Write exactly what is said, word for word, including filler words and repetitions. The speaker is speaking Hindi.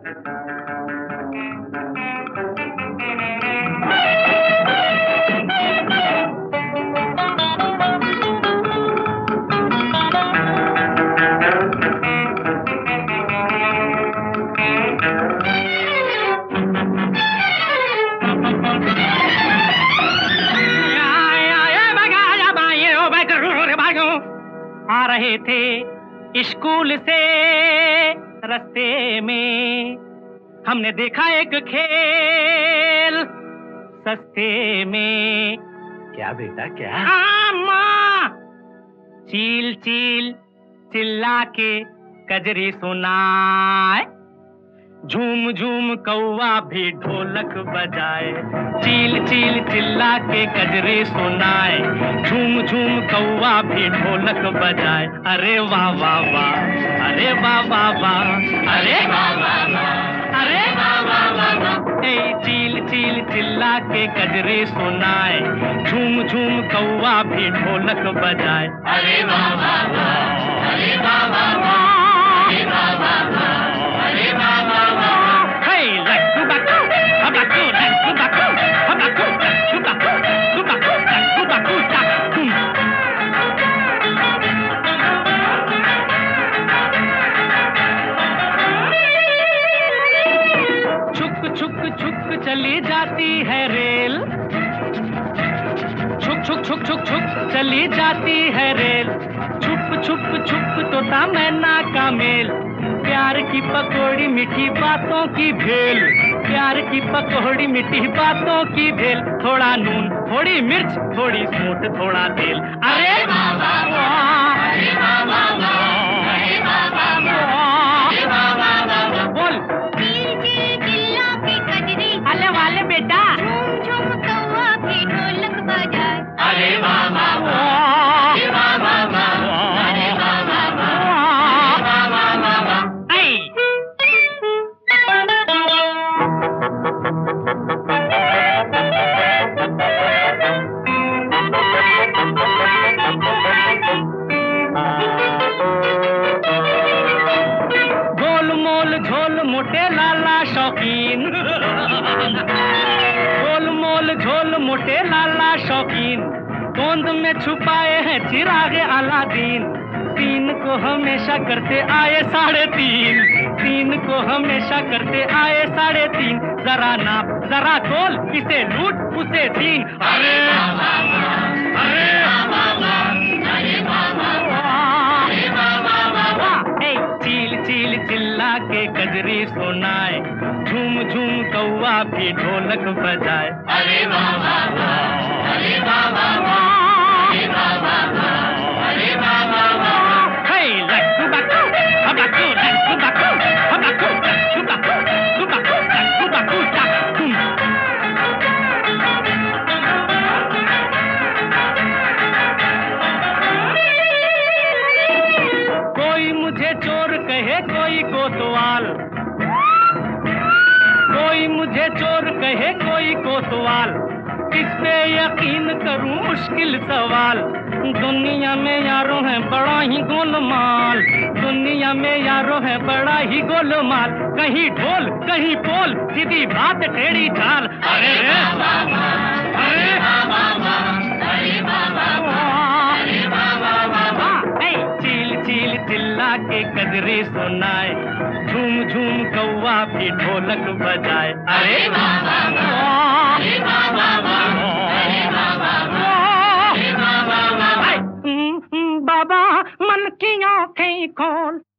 आ रहे थे स्कूल से रास्ते में, हमने देखा एक खेल सस्ते में। क्या बेटा क्या? माँ, चील चील चिल्ला के कजरी सुनाए, झूम झूम कौवा भी ढोलक बजाए। चील चील चिल्ला के कजरे सुनाए, झूम झूम कौवा भी ढोलक बजाए। अरे वाह वाह वाह, अरे वाह वाह वाह, अरे वाह वाह वाह, अरे वाह वाह वाह। ए चील चील चिल्ला के कजरे सुनाए, झूम झूम कौवा भी ढोलक बजाए। अरे वाह वाह वाह, अरे वाह वाह वाह, अरे वाह वाह वाह, अरे वाह वाह वाह। छुक छुक छुक चली जाती है रेल, छुक छुक छुक छुक छुक चली जाती है रेल। छुप छुप छुप तोता मैना का मेल, प्यार की पकौड़ी मीठी बातों की भेल। प्यार की पकौड़ी मीठी बातों की भेल, थोड़ा नून थोड़ी मिर्च थोड़ी सूंठ थोड़ा तेल। अरे वाह वाह वाह, अरे वाह वाह वाह, अरे वाह वाह वाह, अरे वाह वाह वाह। बोल चील चील चिल्ला के कजरी, अले वाले बेटा, झूम झूम कौवा भी ढोलक बजाए। अरे वाह वाह वाह, अरे वाह वाह वाह, अरे वाह वाह वाह, अरे वाह वाह वाह। झोल मोटे लाला शौकीन, गोल मोल झोल मोटे लाला शौकीन, गोंद में छुपाए हैं चिरागे अलादीन। तीन को हमेशा करते आए साढ़े तीन, तीन को हमेशा करते आए साढ़े तीन। जरा नाप जरा तोल, किसे लूट उसे छीन। अरे अरे अरे चील चील चिल्ला के कजरी सुनाए, झूम झूम कौवा भी ढोलक बजाए। अरे वाह वाह वाह, अरे वाह वाह वाह, अरे वाह वाह वाह, अरे वाह वाह वाह। हे लक्कू बक्कू हबक्कू लक्कू बक्कू हबक्कू लक्कू बक्कू लक्कू बक्कू लक्कू बक्कू। कोई मुझे चोर कहे कोई कोतवाल, कोई मुझे चोर कहे कोई कोतवाल, किस पे यकीन करूं मुश्किल सवाल। दुनिया में यारों है बड़ा ही गोलमाल, दुनिया में यारों है बड़ा ही गोलमाल। कहीं ढोल कहीं पोल, सीधी बात टेढ़ी चाल। अरे रे अरे चील चील चिल्ला के कजरे सुनाए, झूम झूम कौवा भी ढोलक बजाए। अरे वाह वाह वाह, अरे वाह वाह वाह, अरे वाह वाह वाह, अरे वाह वाह वाह। बाबा मन की आंखें खोल।